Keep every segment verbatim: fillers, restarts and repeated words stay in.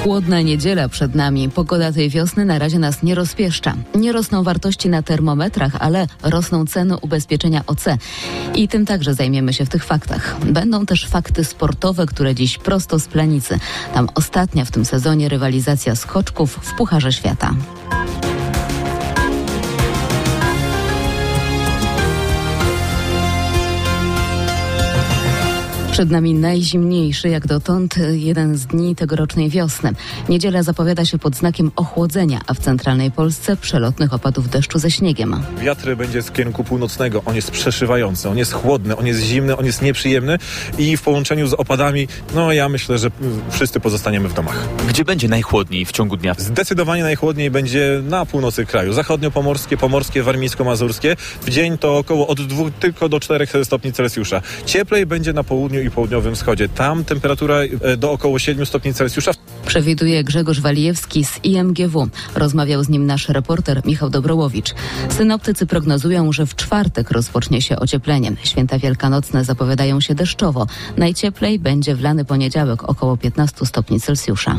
Chłodna niedziela przed nami. Pogoda tej wiosny na razie nas nie rozpieszcza. Nie rosną wartości na termometrach, ale rosną ceny ubezpieczenia O C. I tym także zajmiemy się w tych faktach. Będą też fakty sportowe, które dziś prosto z Planicy. Tam ostatnia w tym sezonie rywalizacja skoczków w Pucharze Świata. Przed nami najzimniejszy jak dotąd jeden z dni tegorocznej wiosny. Niedziela zapowiada się pod znakiem ochłodzenia, a w centralnej Polsce przelotnych opadów deszczu ze śniegiem. Wiatr będzie z kierunku północnego. On jest przeszywający, on jest chłodny, on jest zimny, on jest nieprzyjemny i w połączeniu z opadami, no ja myślę, że wszyscy pozostaniemy w domach. Gdzie będzie najchłodniej w ciągu dnia? Zdecydowanie najchłodniej będzie na północy kraju. Zachodniopomorskie, pomorskie, warmińsko-mazurskie. W dzień to około od dwóch tylko do czterech stopni Celsjusza. Cieplej będzie na południu i południowym wschodzie. Tam temperatura do około siedmiu stopni Celsjusza. Przewiduje Grzegorz Walijewski z I M G W. Rozmawiał z nim nasz reporter Michał Dobrołowicz. Synoptycy prognozują, że w czwartek rozpocznie się ocieplenie. Święta wielkanocne zapowiadają się deszczowo. Najcieplej będzie w lany poniedziałek około piętnastu stopni Celsjusza.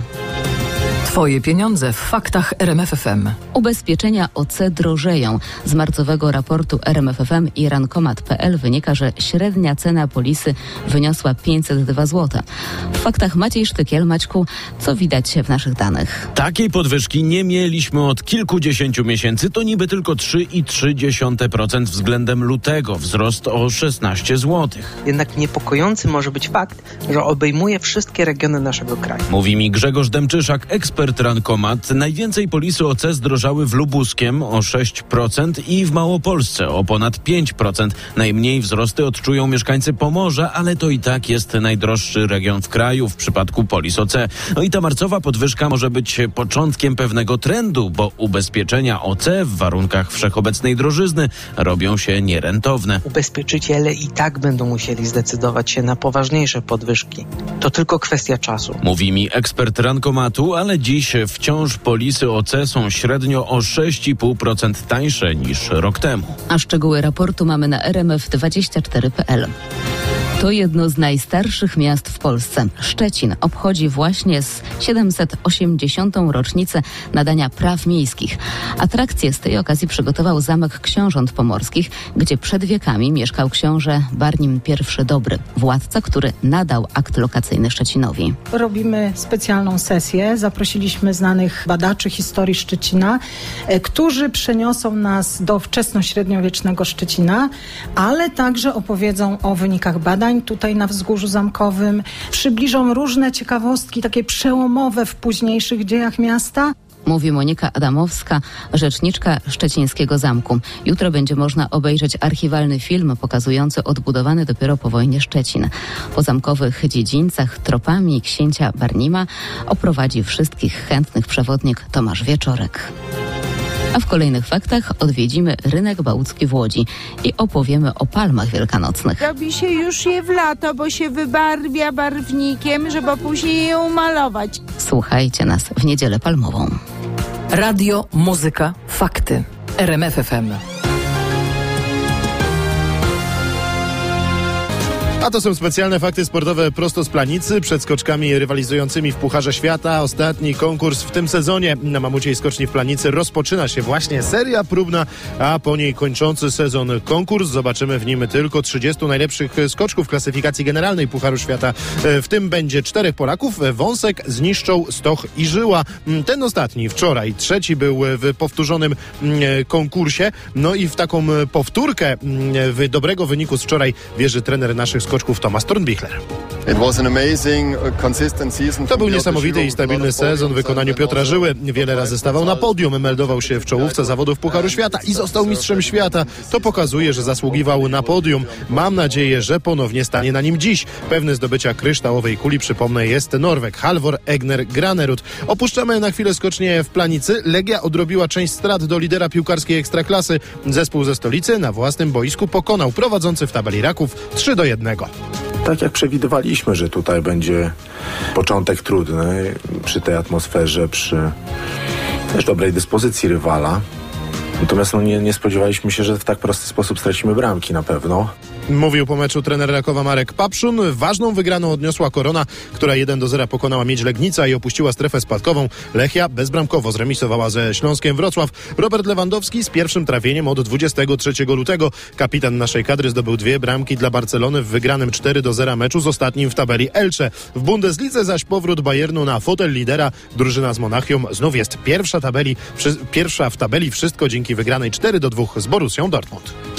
Twoje pieniądze w faktach R M F F M. Ubezpieczenia O C drożeją. Z marcowego raportu R M F F M i rankomat kropka p l wynika, że średnia cena polisy wyniosła pięćset dwa złote. W faktach Maciej Sztykiel. Maćku, co widać w naszych danych? Takiej podwyżki nie mieliśmy od kilkudziesięciu miesięcy. To niby tylko trzy i trzy dziesiąte procent względem lutego. Wzrost o szesnaście złotych. Jednak niepokojący może być fakt, że obejmuje wszystkie regiony naszego kraju. Mówi mi Grzegorz Demczyszak, ekspert Rankomat. Najwięcej polisy O C zdrożały w Lubuskiem o sześć procent i w Małopolsce o ponad pięć procent. Najmniej wzrosty odczują mieszkańcy Pomorza, ale to i tak jest najdroższy region w kraju w przypadku polis O C. No i ta marcowa podwyżka może być początkiem pewnego trendu, bo ubezpieczenia O C w warunkach wszechobecnej drożyzny robią się nierentowne. Ubezpieczyciele i tak będą musieli zdecydować się na poważniejsze podwyżki. To tylko kwestia czasu. Mówi mi ekspert Rankomatu, ale dziś wciąż polisy O C są średnio o sześć i pół procent tańsze niż rok temu. A szczegóły raportu mamy na r m f dwadzieścia cztery kropka p l. To jedno z najstarszych miast w Polsce. Szczecin obchodzi właśnie z siedemset osiemdziesiątą rocznicę nadania praw miejskich. Atrakcję z tej okazji przygotował Zamek Książąt Pomorskich, gdzie przed wiekami mieszkał książę Barnim I Dobry, władca, który nadał akt lokacyjny Szczecinowi. Robimy specjalną sesję. Zaprosiliśmy znanych badaczy historii Szczecina, którzy przeniosą nas do wczesnośredniowiecznego Szczecina, ale także opowiedzą o wynikach badań tutaj na Wzgórzu Zamkowym. Przybliżą różne ciekawostki, takie przełomowe w późniejszych dziejach miasta. Mówi Monika Adamowska, rzeczniczka Szczecińskiego Zamku. Jutro będzie można obejrzeć archiwalny film pokazujący odbudowany dopiero po wojnie Szczecin. Po zamkowych dziedzińcach tropami księcia Barnima oprowadzi wszystkich chętnych przewodnik Tomasz Wieczorek. A w kolejnych faktach odwiedzimy rynek bałucki w Łodzi i opowiemy o palmach wielkanocnych. Robi się już je w lato, bo się wybarwia barwnikiem, żeby później je umalować. Słuchajcie nas w Niedzielę Palmową. Radio, muzyka, fakty. R M F F M. A to są specjalne fakty sportowe prosto z Planicy, przed skoczkami rywalizującymi w Pucharze Świata. Ostatni konkurs w tym sezonie na Mamuciej Skoczni w Planicy. Rozpoczyna się właśnie seria próbna, a po niej kończący sezon konkurs. Zobaczymy w nim tylko trzydziestu najlepszych skoczków klasyfikacji generalnej Pucharu Świata. W tym będzie czterech Polaków: Wąsek, Zniszczą, Stoch i Żyła. Ten ostatni wczoraj, trzeci był w powtórzonym konkursie. No i w taką powtórkę w dobrego wyniku z wczoraj wierzy trener naszych skoczków Thomas Thornbichler. To był niesamowity i stabilny sezon w wykonaniu Piotra Żyły. Wiele razy stawał na podium, meldował się w czołówce zawodów Pucharu Świata i został mistrzem świata. To pokazuje, że zasługiwał na podium. Mam nadzieję, że ponownie stanie na nim dziś. Pewny zdobycia kryształowej kuli, przypomnę, jest Norweg Halvor Egner Granerud. Opuszczamy na chwilę skocznie w Planicy. Legia odrobiła część strat do lidera piłkarskiej ekstraklasy. Zespół ze stolicy na własnym boisku pokonał prowadzący w tabeli Raków trzy do jednego. Tak jak przewidywaliśmy, że tutaj będzie początek trudny przy tej atmosferze, przy też dobrej dyspozycji rywala. Natomiast no nie, nie spodziewaliśmy się, że w tak prosty sposób stracimy bramki na pewno. Mówił po meczu trener Rakowa Marek Papszun. Ważną wygraną odniosła Korona, która jeden do zera pokonała Miedź Legnica i opuściła strefę spadkową. Lechia bezbramkowo zremisowała ze Śląskiem Wrocław. Robert Lewandowski z pierwszym trafieniem od dwudziestego trzeciego lutego. Kapitan naszej kadry zdobył dwie bramki dla Barcelony w wygranym cztery do zera meczu z ostatnim w tabeli Elche. W Bundeslidze zaś powrót Bayernu na fotel lidera. Drużyna z Monachium znów jest pierwsza, tabeli, pierwsza w tabeli, wszystko dzięki wygranej cztery do dwóch z Borussią Dortmund.